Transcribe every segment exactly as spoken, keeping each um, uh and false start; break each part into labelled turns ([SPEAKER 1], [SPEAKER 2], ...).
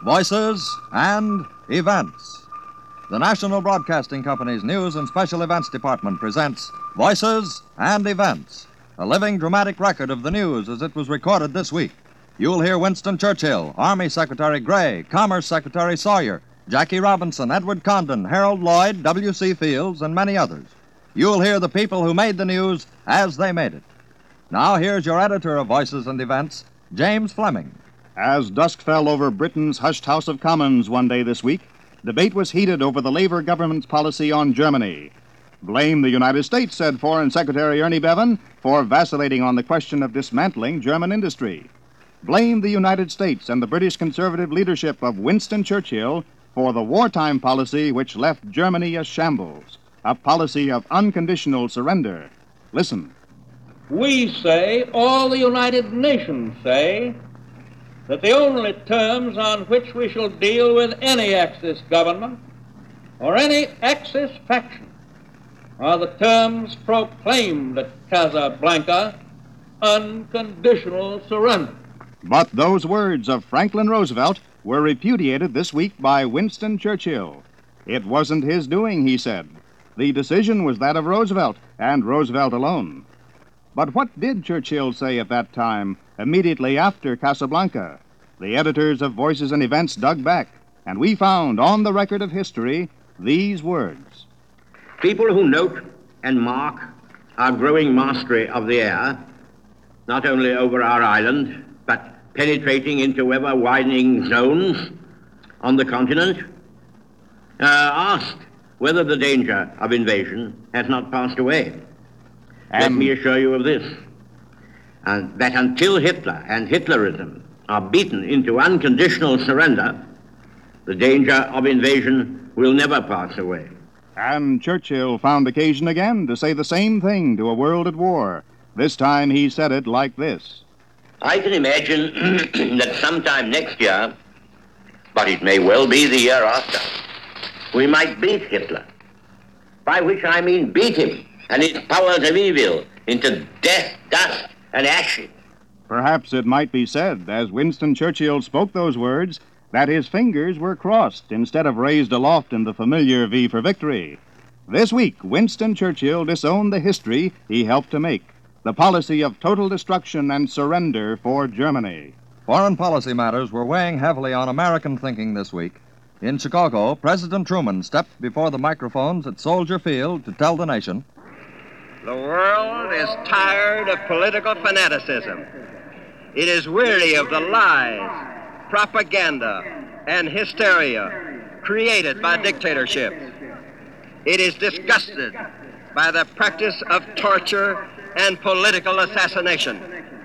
[SPEAKER 1] Voices and Events. The National Broadcasting Company's News and Special Events Department presents Voices and Events, a living dramatic record of the news as it was recorded this week. You'll hear Winston Churchill, Army Secretary Gray, Commerce Secretary Sawyer, Jackie Robinson, Edward Condon, Harold Lloyd, W C. Fields, and many others. You'll hear the people who made the news as they made it. Now here's your editor of Voices and Events, James Fleming.
[SPEAKER 2] As dusk fell over Britain's hushed House of Commons one day this week, debate was heated over the Labour government's policy on Germany. Blame the United States, said Foreign Secretary Ernie Bevin, for vacillating on the question of dismantling German industry. Blame the United States and the British conservative leadership of Winston Churchill for the wartime policy which left Germany a shambles, a policy of unconditional surrender. Listen.
[SPEAKER 3] We say, all the United Nations say, that the only terms on which we shall deal with any Axis government or any Axis faction are the terms proclaimed at Casablanca, unconditional surrender.
[SPEAKER 2] But those words of Franklin Roosevelt were repudiated this week by Winston Churchill. It wasn't his doing, he said. The decision was that of Roosevelt, and Roosevelt alone. But what did Churchill say at that time, immediately after Casablanca? The editors of Voices and Events dug back, and we found on the record of history these words.
[SPEAKER 4] People who note and mark our growing mastery of the air, not only over our island, but penetrating into ever-widening zones on the continent, uh, asked whether the danger of invasion has not passed away. Let me assure you of this, and that until Hitler and Hitlerism are beaten into unconditional surrender, the danger of invasion will never pass away.
[SPEAKER 2] And Churchill found occasion again to say the same thing to a world at war. This time he said it like this.
[SPEAKER 4] I can imagine that sometime next year, but it may well be the year after, we might beat Hitler, by which I mean beat him and his powers of evil into death, dust, and ashes.
[SPEAKER 2] Perhaps it might be said, as Winston Churchill spoke those words, that his fingers were crossed instead of raised aloft in the familiar V for victory. This week, Winston Churchill disowned the history he helped to make, the policy of total destruction and surrender for Germany.
[SPEAKER 1] Foreign policy matters were weighing heavily on American thinking this week. In Chicago, President Truman stepped before the microphones at Soldier Field to tell the nation,
[SPEAKER 5] "The world is tired of political fanaticism. It is weary of the lies, propaganda, and hysteria created by dictatorships. It is disgusted by the practice of torture and political assassination.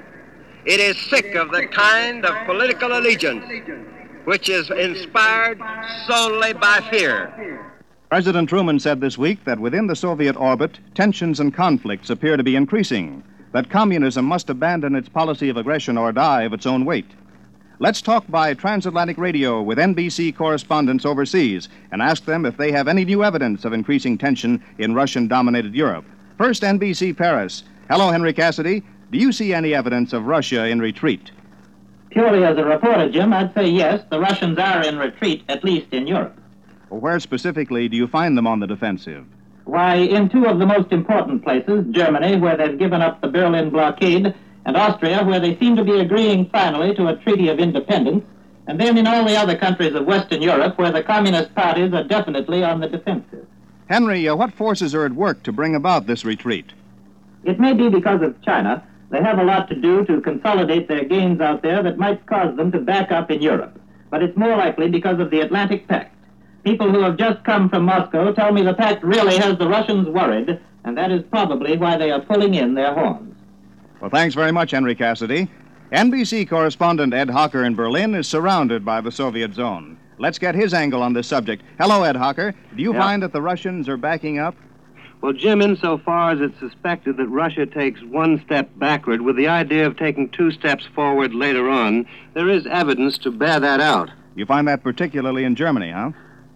[SPEAKER 5] It is sick of the kind of political allegiance which is inspired solely by fear."
[SPEAKER 2] President Truman said this week that within the Soviet orbit, tensions and conflicts appear to be increasing, that communism must abandon its policy of aggression or die of its own weight. Let's talk by transatlantic radio with N B C correspondents overseas and ask them if they have any new evidence of increasing tension in Russian-dominated Europe. First, N B C Paris. Hello, Henry Cassidy. Do you see any evidence of Russia in retreat?
[SPEAKER 6] Purely as a reporter, Jim, I'd say yes, the Russians are in retreat, at least in Europe.
[SPEAKER 2] Well, where specifically do you find them on the defensive?
[SPEAKER 6] Why, in two of the most important places, Germany, where they've given up the Berlin blockade, and Austria, where they seem to be agreeing finally to a treaty of independence, and then in all the other countries of Western Europe, where the communist parties are definitely on the defensive.
[SPEAKER 2] Henry, uh, what forces are at work to bring about this retreat?
[SPEAKER 6] It may be because of China. They have a lot to do to consolidate their gains out there that might cause them to back up in Europe. But it's more likely because of the Atlantic Pact. People who have just come from Moscow tell me the pact really has the Russians worried, and that is probably why they are pulling in their horns.
[SPEAKER 2] Well, thanks very much, Henry Cassidy. N B C correspondent Ed Hocker in Berlin is surrounded by the Soviet zone. Let's get his angle on this subject. Hello, Ed Hocker. Do you
[SPEAKER 7] yeah.
[SPEAKER 2] find that the Russians are backing up?
[SPEAKER 7] Well, Jim, insofar as it's suspected that Russia takes one step backward with the idea of taking two steps forward later on, there is evidence to bear that out.
[SPEAKER 2] You find that particularly in Germany, huh?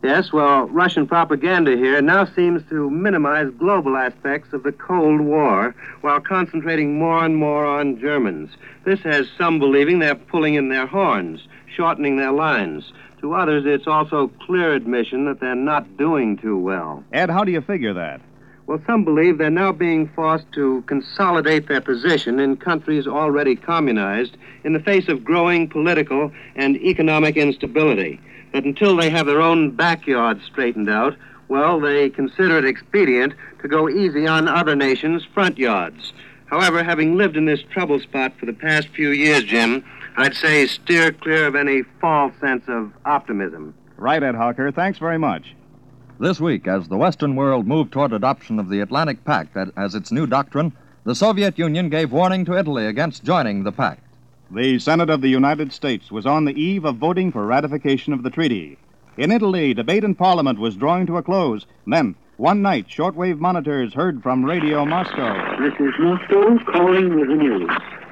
[SPEAKER 7] Yes, well, Russian propaganda here now seems to minimize global aspects of the Cold War while concentrating more and more on Germans. This has some believing they're pulling in their horns, shortening their lines. To others, it's also clear admission that they're not doing too well.
[SPEAKER 2] Ed, how do you figure that?
[SPEAKER 7] Well, some believe they're now being forced to consolidate their position in countries already communized in the face of growing political and economic instability. That until they have their own backyard straightened out, well, they consider it expedient to go easy on other nations' front yards. However, having lived in this trouble spot for the past few years, Jim, I'd say steer clear of any false sense of optimism.
[SPEAKER 2] Right, Ed Hawker. Thanks very much.
[SPEAKER 1] This week, as the Western world moved toward adoption of the Atlantic Pact as its new doctrine, the Soviet Union gave warning to Italy against joining the pact.
[SPEAKER 2] The Senate of the United States was on the eve of voting for ratification of the treaty. In Italy, debate in Parliament was drawing to a close. Then, one night, shortwave monitors heard from Radio Moscow.
[SPEAKER 8] This is Moscow calling with the news.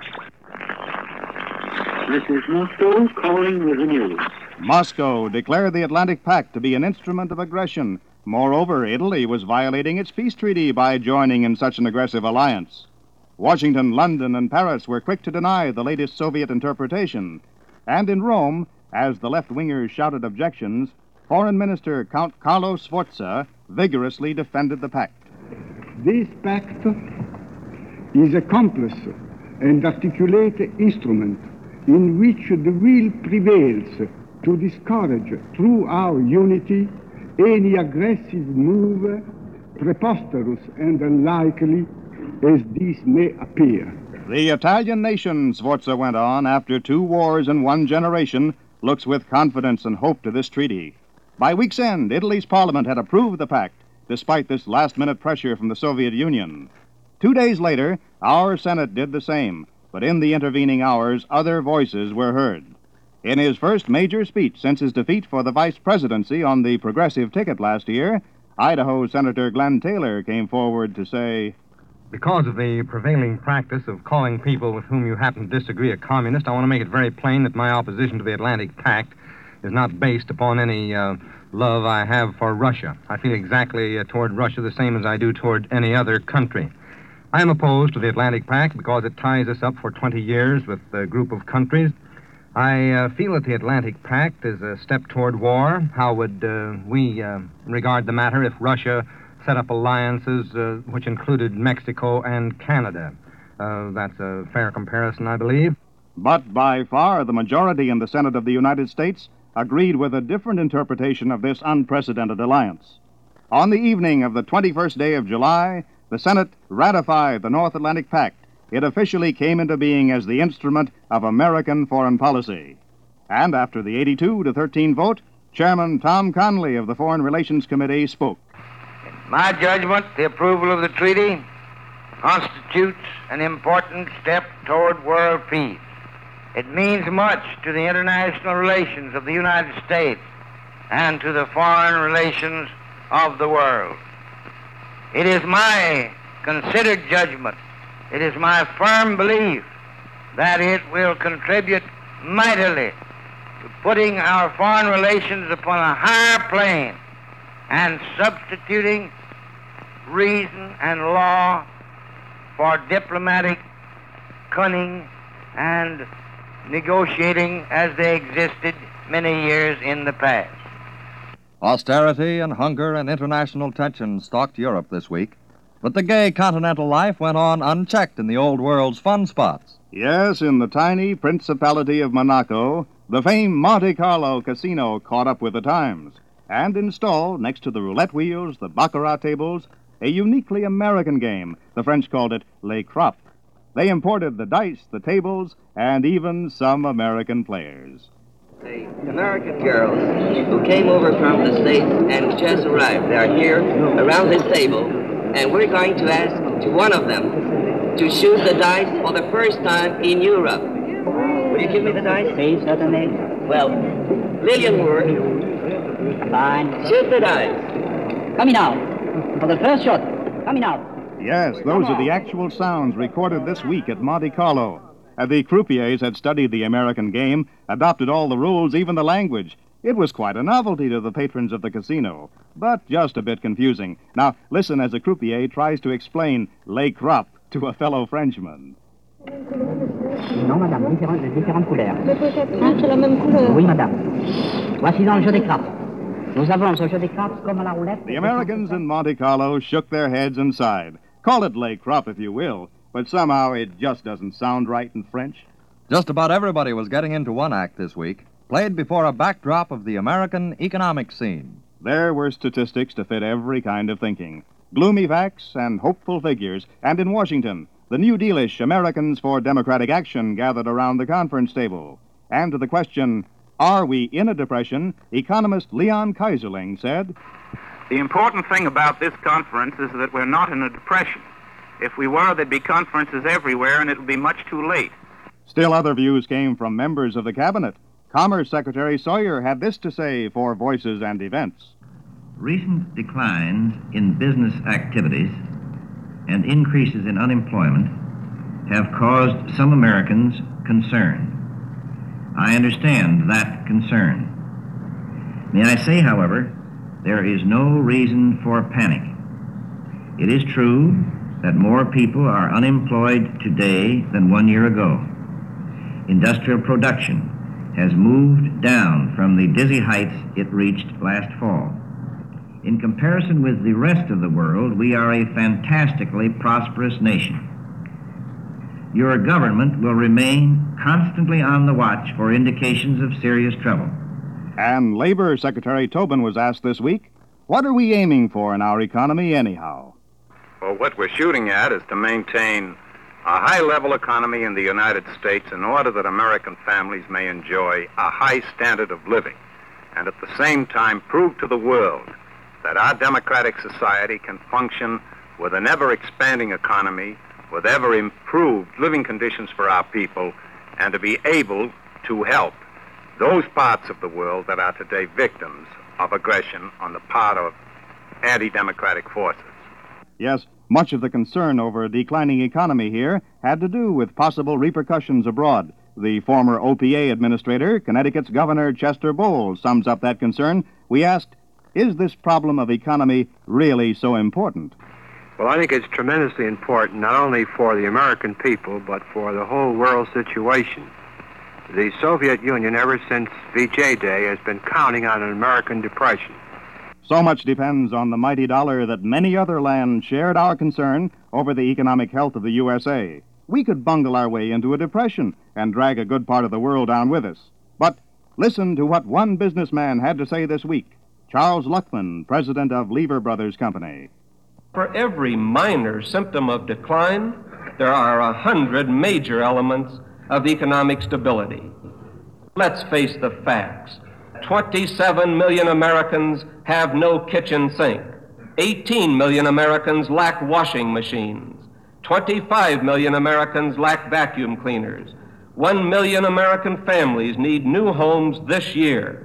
[SPEAKER 8] This is Moscow calling with the news.
[SPEAKER 2] Moscow declared the Atlantic Pact to be an instrument of aggression. Moreover, Italy was violating its peace treaty by joining in such an aggressive alliance. Washington, London, and Paris were quick to deny the latest Soviet interpretation. And in Rome, as the left-wingers shouted objections, Foreign Minister Count Carlo Sforza vigorously defended the pact.
[SPEAKER 9] This pact is a complex and articulate instrument in which the will prevails to discourage, through our unity, any aggressive move, preposterous and unlikely as this may appear.
[SPEAKER 2] The Italian nation, Sforza went on, after two wars in one generation, looks with confidence and hope to this treaty. By week's end, Italy's parliament had approved the pact, despite this last-minute pressure from the Soviet Union. Two days later, our Senate did the same, but in the intervening hours, other voices were heard. In his first major speech since his defeat for the vice presidency on the progressive ticket last year, Idaho Senator Glenn Taylor came forward to say,
[SPEAKER 10] because of the prevailing practice of calling people with whom you happen to disagree a communist, I want to make it very plain that my opposition to the Atlantic Pact is not based upon any uh, love I have for Russia. I feel exactly uh, toward Russia the same as I do toward any other country. I am opposed to the Atlantic Pact because it ties us up for twenty years with a group of countries. I uh, feel that the Atlantic Pact is a step toward war. How would uh, we uh, regard the matter if Russia set up alliances uh, which included Mexico and Canada? Uh, that's a fair comparison, I believe.
[SPEAKER 2] But by far the majority in the Senate of the United States agreed with a different interpretation of this unprecedented alliance. On the evening of the twenty-first day of July, the Senate ratified the North Atlantic Pact. It officially came into being as the instrument of American foreign policy. And after the eighty-two to thirteen vote, Chairman Tom Conley of the Foreign Relations Committee spoke.
[SPEAKER 11] In my judgment, the approval of the treaty constitutes an important step toward world peace. It means much to the international relations of the United States and to the foreign relations of the world. It is my considered judgment, it is my firm belief that it will contribute mightily to putting our foreign relations upon a higher plane and substituting reason and law for diplomatic cunning and negotiating as they existed many years in the past.
[SPEAKER 1] Austerity and hunger and international tension stalked Europe this week, but the gay continental life went on unchecked in the old world's fun spots.
[SPEAKER 2] Yes, in the tiny Principality of Monaco, the famed Monte Carlo casino caught up with the times and installed, next to the roulette wheels, the baccarat tables, a uniquely American game. The French called it Les Crops. They imported the dice, the tables, and even some American players.
[SPEAKER 12] The American girls who came over from the States and just arrived. They are here around this table, and we're going to ask to one of them to shoot the dice for the first time in Europe. Will you give me the dice?
[SPEAKER 13] Please, certainly.
[SPEAKER 12] Well, Lillian Ward.
[SPEAKER 13] Fine.
[SPEAKER 12] Shoot the dice.
[SPEAKER 13] Coming out. For the first shot. Coming out.
[SPEAKER 2] Yes, those are the actual sounds recorded this week at Monte Carlo. Uh, the croupiers had studied the American game, adopted all the rules, even the language, It was quite a novelty to the patrons of the casino, but just a bit confusing. Now, listen as a croupier tries to explain Les Crapes to a fellow Frenchman.
[SPEAKER 13] Non, madame, différentes, de différentes couleurs.
[SPEAKER 14] Mais peut-être un, c'est la même couleur.
[SPEAKER 13] Oui, madame. Voici dans le jeu des crapes. Nous avons ce jeu des crapes comme à la roulette.
[SPEAKER 2] The Americans in Monte Carlo shook their heads and sighed. Call it Les Crapes if you will, but somehow it just doesn't sound right in French.
[SPEAKER 1] Just about everybody was getting into one act this week, played before a backdrop of the American economic scene.
[SPEAKER 2] There were statistics to fit every kind of thinking, gloomy facts and hopeful figures, and in Washington, the New Dealish Americans for Democratic Action gathered around the conference table. And to the question, are we in a depression, economist Leon Kaiserling said,
[SPEAKER 15] The important thing about this conference is that we're not in a depression. If we were, there'd be conferences everywhere, and it would be much too late.
[SPEAKER 2] Still other views came from members of the cabinet. Commerce Secretary Sawyer had this to say for Voices and Events.
[SPEAKER 16] Recent declines in business activities and increases in unemployment have caused some Americans concern. I understand that concern. May I say, however, there is no reason for panic. It is true that more people are unemployed today than one year ago. Industrial production has moved down from the dizzy heights it reached last fall. In comparison with the rest of the world, we are a fantastically prosperous nation. Your government will remain constantly on the watch for indications of serious trouble.
[SPEAKER 2] And Labor Secretary Tobin was asked this week, what are we aiming for in our economy anyhow?
[SPEAKER 15] Well, what we're shooting at is to maintain a high-level economy in the United States in order that American families may enjoy a high standard of living, and at the same time prove to the world that our democratic society can function with an ever-expanding economy, with ever-improved living conditions for our people, and to be able to help those parts of the world that are today victims of aggression on the part of anti-democratic forces.
[SPEAKER 2] Yes, much of the concern over a declining economy here had to do with possible repercussions abroad. The former O P A administrator, Connecticut's Governor Chester Bowles, sums up that concern. We asked, is this problem of economy really so important?
[SPEAKER 7] Well, I think it's tremendously important, not only for the American people, but for the whole world situation. The Soviet Union, ever since V J Day, has been counting on an American depression.
[SPEAKER 2] So much depends on the mighty dollar that many other lands shared our concern over the economic health of the U S A. We could bungle our way into a depression and drag a good part of the world down with us. But listen to what one businessman had to say this week. Charles Luckman, president of Lever Brothers Company.
[SPEAKER 17] For every minor symptom of decline, there are a hundred major elements of economic stability. Let's face the facts. twenty-seven million Americans have no kitchen sink. eighteen million Americans lack washing machines. twenty-five million Americans lack vacuum cleaners. one million American families need new homes this year.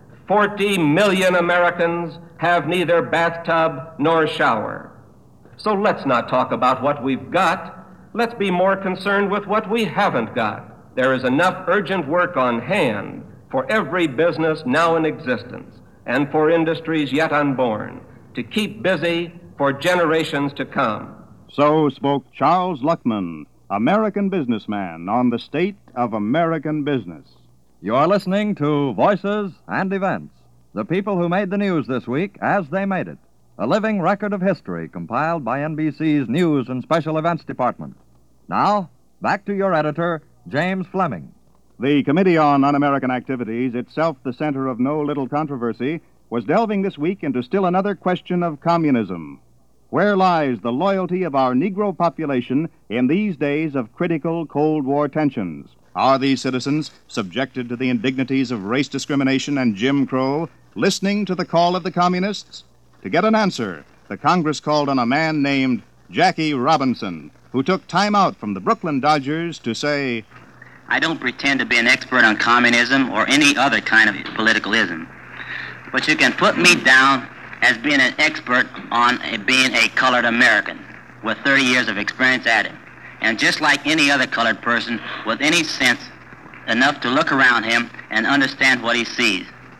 [SPEAKER 17] forty million Americans have neither bathtub nor shower. So let's not talk about what we've got. Let's be more concerned with what we haven't got. There is enough urgent work on hand for every business now in existence and for industries yet unborn to keep busy for generations to come.
[SPEAKER 2] So spoke Charles Luckman, American businessman, on the state of American business.
[SPEAKER 1] You're listening to Voices and Events, the people who made the news this week as they made it. A living record of history compiled by N B C's News and Special Events Department. Now, back to your editor, James Fleming.
[SPEAKER 2] The Committee on Un-American Activities, itself the center of no little controversy, was delving this week into still another question of communism. Where lies the loyalty of our Negro population in these days of critical Cold War tensions? Are these citizens, subjected to the indignities of race discrimination and Jim Crow, listening to the call of the communists? To get an answer, the Congress called on a man named Jackie Robinson, who took time out from the Brooklyn Dodgers to say,
[SPEAKER 18] I don't pretend to be an expert on communism or any other kind of politicalism, but you can put me down as being an expert on a, being a colored American with thirty years of experience at it. And just like any other colored person with any sense enough to look around him and understand what he sees.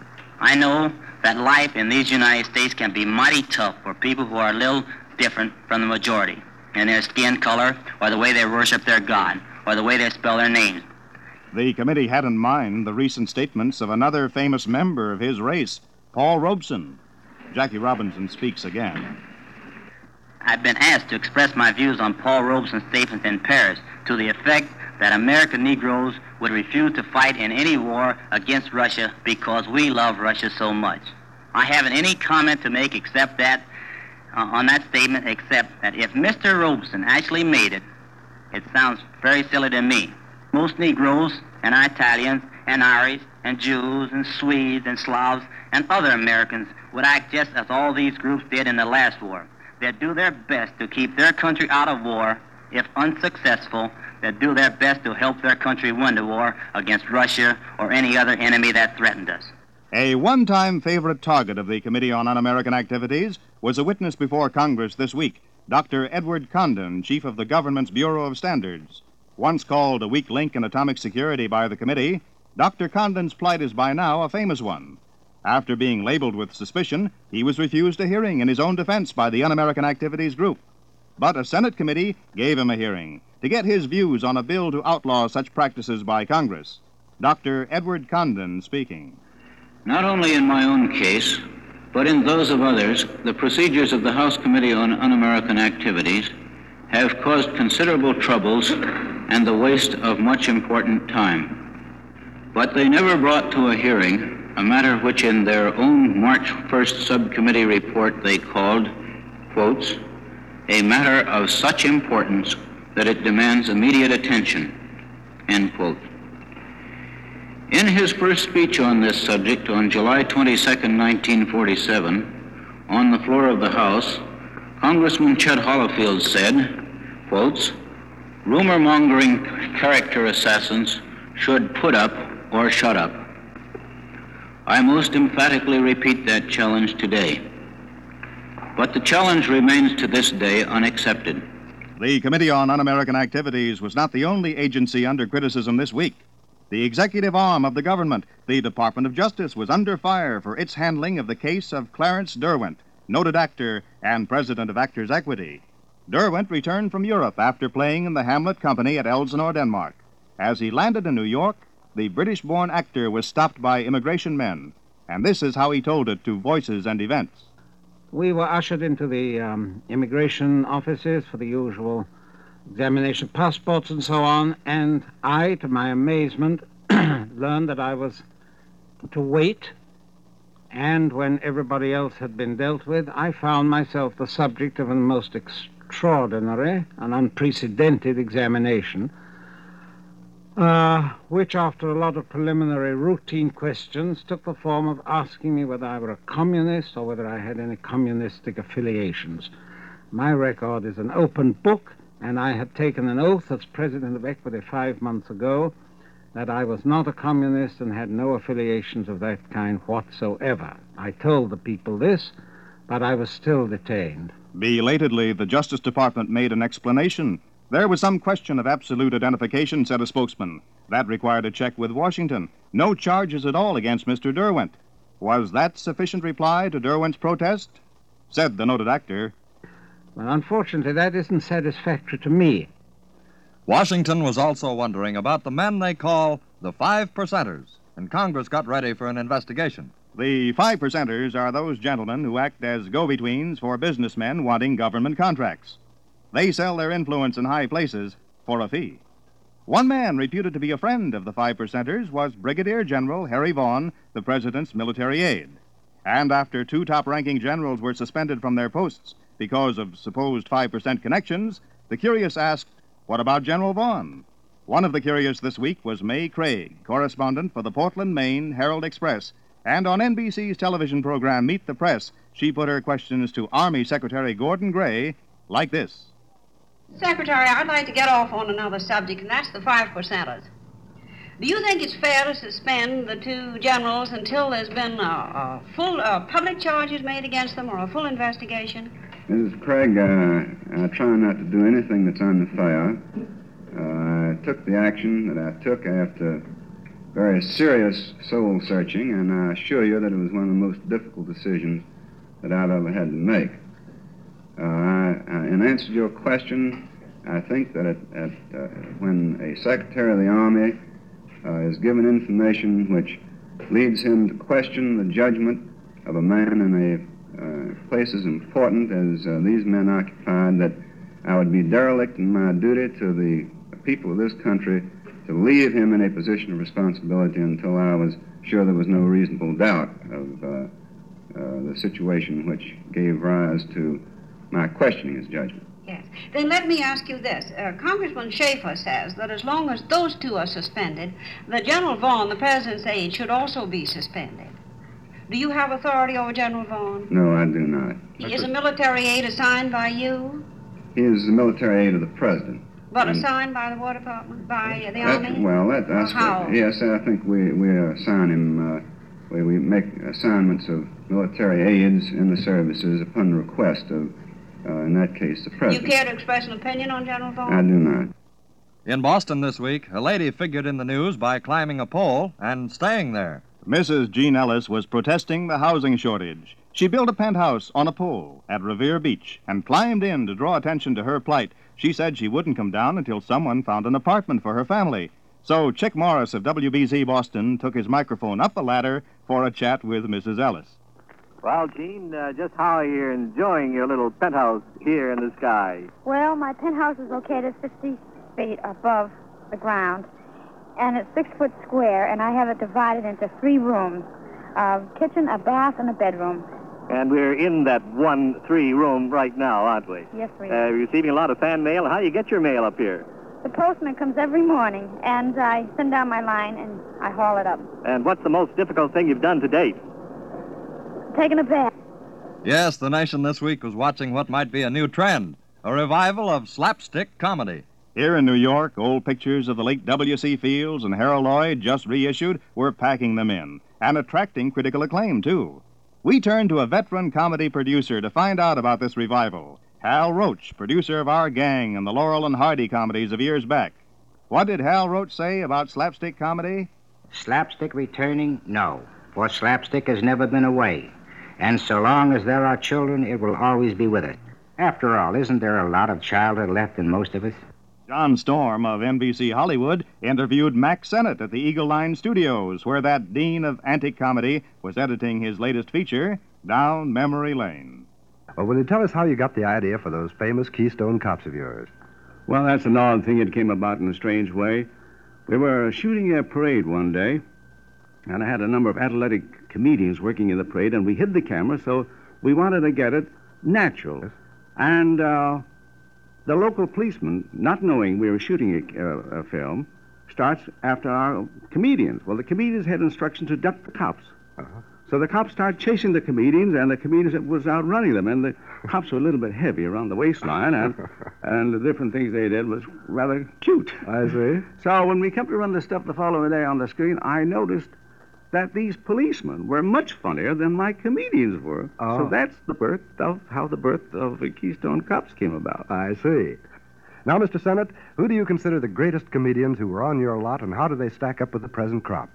[SPEAKER 18] I know that life in these United States can be mighty tough for people who are a little different from the majority in their skin color or the way they worship their God or the way they spell their names.
[SPEAKER 2] The committee had in mind the recent statements of another famous member of his race, Paul Robeson. Jackie Robinson speaks again.
[SPEAKER 18] I've been asked to express my views on Paul Robeson's statements in Paris to the effect that American Negroes would refuse to fight in any war against Russia because we love Russia so much. I haven't any comment to make except that, uh, on that statement, except that if Mister Robeson actually made it, it sounds very silly to me. Most Negroes and Italians and Irish and Jews and Swedes and Slavs and other Americans would act just as all these groups did in the last war. They'd do their best to keep their country out of war. If unsuccessful, they'd do their best to help their country win the war against Russia or any other enemy that threatened us.
[SPEAKER 2] A one-time favorite target of the Committee on Un-American Activities was a witness before Congress this week, Doctor Edward Condon, chief of the government's Bureau of Standards. Once called a weak link in atomic security by the committee, Doctor Condon's plight is by now a famous one. After being labeled with suspicion, he was refused a hearing in his own defense by the Un-American Activities Group. But a Senate committee gave him a hearing to get his views on a bill to outlaw such practices by Congress. Doctor Edward Condon speaking.
[SPEAKER 19] Not only in my own case, but in those of others, the procedures of the House Committee on Un-American Activities have caused considerable troubles and the waste of much important time. But they never brought to a hearing a matter which in their own March first subcommittee report they called, quotes, a matter of such importance that it demands immediate attention, end quote. In his first speech on this subject on July twenty-second, nineteen forty-seven, on the floor of the House, Congressman Chet Holifield said, quotes, rumor-mongering character assassins should put up or shut up. I most emphatically repeat that challenge today. But the challenge remains to this day unaccepted.
[SPEAKER 2] The Committee on Un-American Activities was not the only agency under criticism this week. The executive arm of the government, the Department of Justice, was under fire for its handling of the case of Clarence Derwent, noted actor and president of Actors' Equity. Derwent returned from Europe after playing in the Hamlet Company at Elsinore, Denmark. As he landed in New York, the British-born actor was stopped by immigration men. And this is how he told it to Voices and Events.
[SPEAKER 20] We were ushered into the um, immigration offices for the usual examination of passports and so on, and I, to my amazement, learned that I was to wait, and when everybody else had been dealt with, I found myself the subject of a most extraordinary and unprecedented examination, uh, which, after a lot of preliminary routine questions, took the form of asking me whether I were a communist or whether I had any communistic affiliations. My record is an open book, and I had taken an oath as president of Equity five months ago that I was not a communist and had no affiliations of that kind whatsoever. I told the people this, but I was still detained.
[SPEAKER 2] Belatedly, the Justice Department made an explanation. There was some question of absolute identification, said a spokesman. That required a check with Washington. No charges at all against Mister Derwent. Was that sufficient reply to Derwent's protest? Said the noted actor.
[SPEAKER 20] Well, unfortunately, that isn't satisfactory to me.
[SPEAKER 1] Washington was also wondering about the men they call the Five Percenters, and Congress got ready for an investigation.
[SPEAKER 2] The Five Percenters are those gentlemen who act as go-betweens for businessmen wanting government contracts. They sell their influence in high places for a fee. One man reputed to be a friend of the Five Percenters was Brigadier General Harry Vaughn, the president's military aide. And after two top-ranking generals were suspended from their posts because of supposed five percent connections, the curious asked, what about General Vaughn? One of the curious this week was May Craig, correspondent for the Portland, Maine Herald Express. And on N B C's television program, Meet the Press, she put her questions to Army Secretary Gordon Gray like this.
[SPEAKER 21] Secretary, I'd like to get off on another subject, and that's the five percenters. Do you think it's fair to suspend the two generals until there's been a, a full uh, public charges made against them or a full investigation?
[SPEAKER 22] Missus Craig, uh, I try not to do anything that's unfair. Uh, I took the action that I took after very serious soul searching, and I assure you that it was one of the most difficult decisions that I've ever had to make. Uh, I, I, in answer to your question, I think that at, at, uh, when a Secretary of the Army uh, is given information which leads him to question the judgment of a man in a uh, place as important as uh, these men occupied, that I would be derelict in my duty to the people of this country to leave him in a position of responsibility until I was sure there was no reasonable doubt of uh, uh, the situation which gave rise to my questioning his judgment.
[SPEAKER 21] Yes. Then let me ask you this. Uh, Congressman Schaefer says that as long as those two are suspended, that General Vaughn, the president's aide, should also be suspended. Do you have authority over General Vaughn?
[SPEAKER 22] No, I do not.
[SPEAKER 21] He is a military aide assigned by you,
[SPEAKER 22] He is the military aide of the president.
[SPEAKER 21] but
[SPEAKER 22] And
[SPEAKER 21] assigned by the War Department, by uh, the
[SPEAKER 22] that-
[SPEAKER 21] Army?
[SPEAKER 22] Well, that,
[SPEAKER 21] Or
[SPEAKER 22] that's
[SPEAKER 21] how?
[SPEAKER 22] yes, I think we, we assign him, uh, we, we make assignments of military aides in the services upon request of, uh, in that case, the
[SPEAKER 21] Do you
[SPEAKER 22] president.
[SPEAKER 21] care to express an opinion on General Vaughn?
[SPEAKER 22] I do not.
[SPEAKER 1] In Boston this week, a lady figured in the news by climbing a pole and staying there.
[SPEAKER 2] Missus Jean Ellis was protesting the housing shortage. She built a penthouse on a pole at Revere Beach and climbed in to draw attention to her plight. She said she wouldn't come down until someone found an apartment for her family. So Chick Morris of W B Z Boston took his microphone up the ladder for a chat with Missus Ellis.
[SPEAKER 3] Well, Gene, uh, just how are you enjoying your little penthouse here in the sky?
[SPEAKER 4] Well, my penthouse is located fifty feet above the ground, and it's six foot square, and I have it divided into three rooms, a kitchen, a bath, and a bedroom.
[SPEAKER 3] And we're in that one three room right now, aren't we?
[SPEAKER 4] Yes, we
[SPEAKER 3] Uh,
[SPEAKER 4] are.
[SPEAKER 3] you're receiving a lot of fan mail. How do you get your mail up here?
[SPEAKER 4] The postman comes every morning, and I send down my line, and I haul it up.
[SPEAKER 3] And what's the most difficult thing you've done to date?
[SPEAKER 4] Taking a bath.
[SPEAKER 1] Yes, the nation this week was watching what might be a new trend, a revival of slapstick comedy.
[SPEAKER 2] Here in New York, old pictures of the late W C. Fields and Harold Lloyd, just reissued, were packing them in and attracting critical acclaim, too. We turned to a veteran comedy producer to find out about this revival, Hal Roach, producer of Our Gang and the Laurel and Hardy comedies of years back. What did Hal Roach say about slapstick comedy?
[SPEAKER 23] Slapstick returning? No, for slapstick has never been away. And so long as there are children, it will always be with us. After all, isn't there a lot of childhood left in most of us?
[SPEAKER 2] John Storm of N B C Hollywood interviewed Mac Sennett at the Eagle Line Studios, where that dean of antique comedy was editing his latest feature, Down Memory Lane.
[SPEAKER 24] Well, will you tell us how you got the idea for those famous Keystone Cops of yours?
[SPEAKER 25] Well, that's an odd thing. It came about in a strange way. We were shooting a parade one day, and I had a number of athletic comedians working in the parade, and we hid the camera, so we wanted to get it natural. And uh, the local policeman, not knowing we were shooting a, uh, a film, starts after our comedians. Well, the comedians had instructions to duck the cops.
[SPEAKER 24] Uh-huh.
[SPEAKER 25] So the cops started chasing the comedians, and the comedians was outrunning them. And the cops were a little bit heavy around the waistline, and, and the different things they did was rather cute.
[SPEAKER 24] I see.
[SPEAKER 25] So when we kept to run the stuff the following day on the screen, I noticed that these policemen were much funnier than my comedians were.
[SPEAKER 24] Oh.
[SPEAKER 25] So that's the birth of how the birth of the Keystone Cops came about.
[SPEAKER 24] I see. Now, Mister Sennett, who do you consider the greatest comedians who were on your lot, and how do they stack up with the present crop?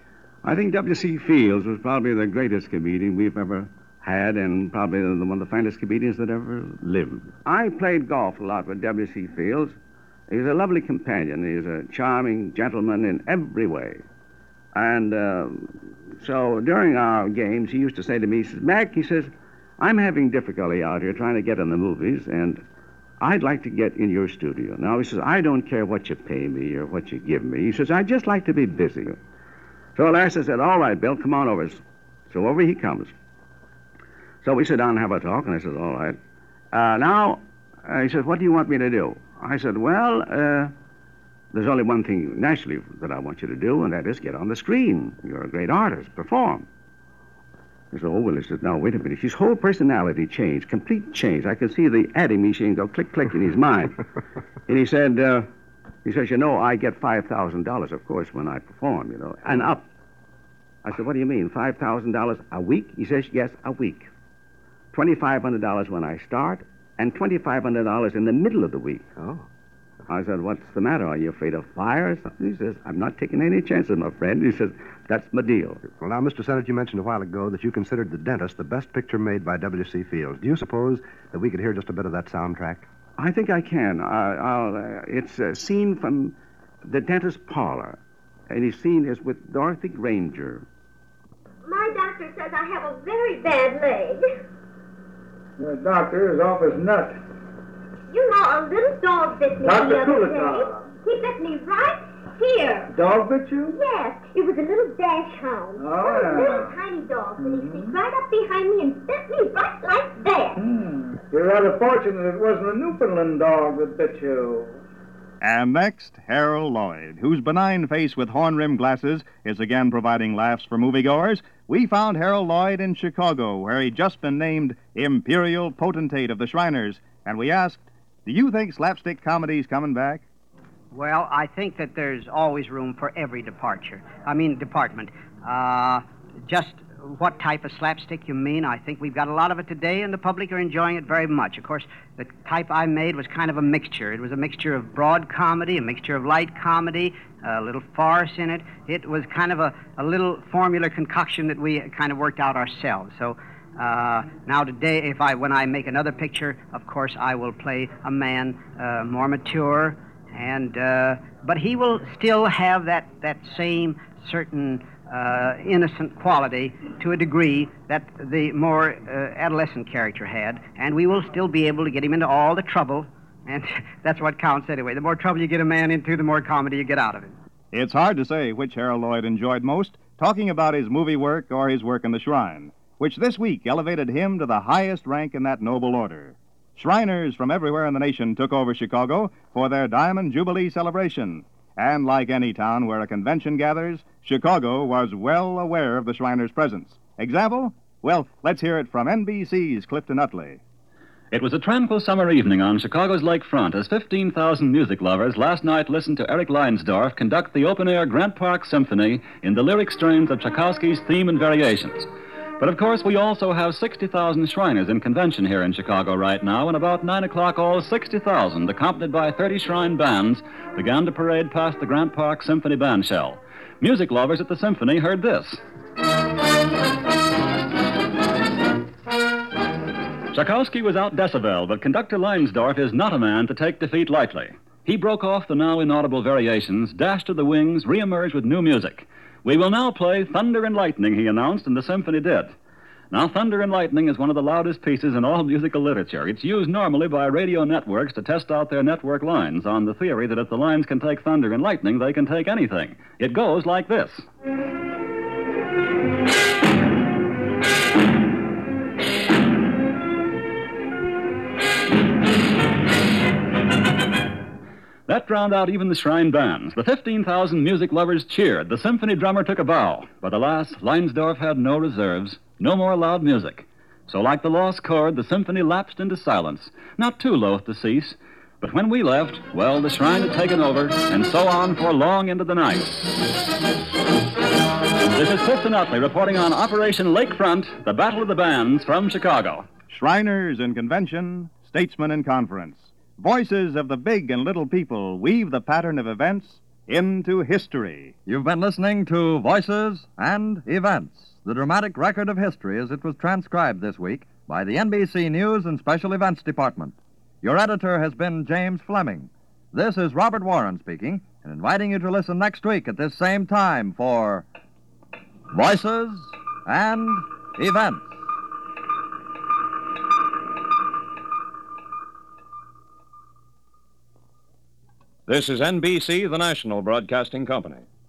[SPEAKER 25] I think W C. Fields was probably the greatest comedian we've ever had, and probably the, one of the finest comedians that ever lived. I played golf a lot with W C. Fields. He was a lovely companion. He was a charming gentleman in every way. And uh, so during our games, he used to say to me, he says, Mac, he says, I'm having difficulty out here trying to get in the movies, and I'd like to get in your studio. Now, he says, I don't care what you pay me or what you give me. He says, I'd just like to be busy. So at last I said, all right, Bill, come on over. So over he comes. So we sit down and have a talk, and I said, all right. Uh, now, uh, he says, what do you want me to do? I said, well, uh, there's only one thing, naturally, that I want you to do, and that is get on the screen. You're a great artist. Perform. He said, oh, well, he said, now, wait a minute. His whole personality changed, complete change. I could see the adding machine go click, click in his mind. And he said, uh, he says, you know, I get five thousand dollars, of course, when I perform, you know, and up. I said, what do you mean, five thousand dollars a week? He says, yes, a week. twenty-five hundred dollars when I start, and twenty-five hundred dollars in the middle of the week.
[SPEAKER 24] Oh.
[SPEAKER 25] I said, what's the matter? Are you afraid of fire or something? He says, I'm not taking any chances, my friend. He says, that's my deal.
[SPEAKER 24] Well, now, Mister Sennett, you mentioned a while ago that you considered The Dentist the best picture made by W C. Fields. Do you suppose that we could hear just a bit of that soundtrack?
[SPEAKER 25] I think I can. Uh, I'll, uh, it's a scene from The Dentist's Parlor, and his scene is with Dorothy Granger.
[SPEAKER 5] My doctor says I have a very bad leg.
[SPEAKER 6] The doctor is off his nut.
[SPEAKER 5] You know, a little dog bit me
[SPEAKER 6] Doctor
[SPEAKER 5] the other
[SPEAKER 6] Coolican.
[SPEAKER 5] day. He bit me right here.
[SPEAKER 6] Dog bit you?
[SPEAKER 5] Yes, it was a little dash hound.
[SPEAKER 6] Oh,
[SPEAKER 5] a
[SPEAKER 6] yeah.
[SPEAKER 5] little tiny dog, and he sneaked right up behind me and bit me right like that.
[SPEAKER 6] Hmm. You're rather fortunate it wasn't a Newfoundland dog that bit you.
[SPEAKER 2] And next, Harold Lloyd, whose benign face with horn-rimmed glasses is again providing laughs for moviegoers. We found Harold Lloyd in Chicago, where he'd just been named Imperial Potentate of the Shriners. And we asked, do you think slapstick comedy's coming back?
[SPEAKER 8] Well, I think that there's always room for every departure. I mean, department. Uh, just what type of slapstick you mean. I think we've got a lot of it today, and the public are enjoying it very much. Of course, the type I made was kind of a mixture. It was a mixture of broad comedy, a mixture of light comedy, a little farce in it. It was kind of a, a little formula concoction that we kind of worked out ourselves. So uh, now today, if I when I make another picture, of course, I will play a man uh, more mature, and uh, but he will still have that, that same certain Uh, innocent quality to a degree that the more uh, adolescent character had, and we will still be able to get him into all the trouble, and that's what counts anyway. The more trouble you get a man into, the more comedy you get out of him.
[SPEAKER 2] It's hard to say which Harold Lloyd enjoyed most, talking about his movie work or his work in the Shrine, which this week elevated him to the highest rank in that noble order. Shriners from everywhere in the nation took over Chicago for their Diamond Jubilee celebration. And like any town where a convention gathers, Chicago was well aware of the Shriners' presence. Example? Well, let's hear it from N B C's Clifton Utley.
[SPEAKER 9] It was a tranquil summer evening on Chicago's lakefront as fifteen thousand music lovers last night listened to Eric Leinsdorf conduct the open-air Grant Park Symphony in the lyric strains of Tchaikovsky's Theme and Variations. But, of course, we also have sixty thousand Shriners in convention here in Chicago right now, and about nine o'clock all sixty thousand, accompanied by thirty Shrine bands, began to parade past the Grant Park Symphony band shell. Music lovers at the Symphony heard this. Tchaikovsky was out decibel, but conductor Leinsdorf is not a man to take defeat lightly. He broke off the now inaudible variations, dashed to the wings, reemerged with new music. We will now play Thunder and Lightning, he announced, and the Symphony did. Now, Thunder and Lightning is one of the loudest pieces in all musical literature. It's used normally by radio networks to test out their network lines on the theory that if the lines can take thunder and lightning, they can take anything. It goes like this. That drowned out even the Shrine bands. The fifteen thousand music lovers cheered. The Symphony drummer took a bow. But alas, Leinsdorf had no reserves, no more loud music. So like the lost chord, the Symphony lapsed into silence, not too loath to cease. But when we left, well, the Shrine had taken over, and so on for long into the night. This is Clifton Utley reporting on Operation Lakefront, the Battle of the Bands from Chicago.
[SPEAKER 2] Shriners in convention, statesmen in conference. Voices of the big and little people weave the pattern of events into history.
[SPEAKER 1] You've been listening to Voices and Events, the dramatic record of history as it was transcribed this week by the N B C News and Special Events Department. Your editor has been James Fleming. This is Robert Warren speaking and inviting you to listen next week at this same time for Voices and Events.
[SPEAKER 10] This is N B C, the national broadcasting company.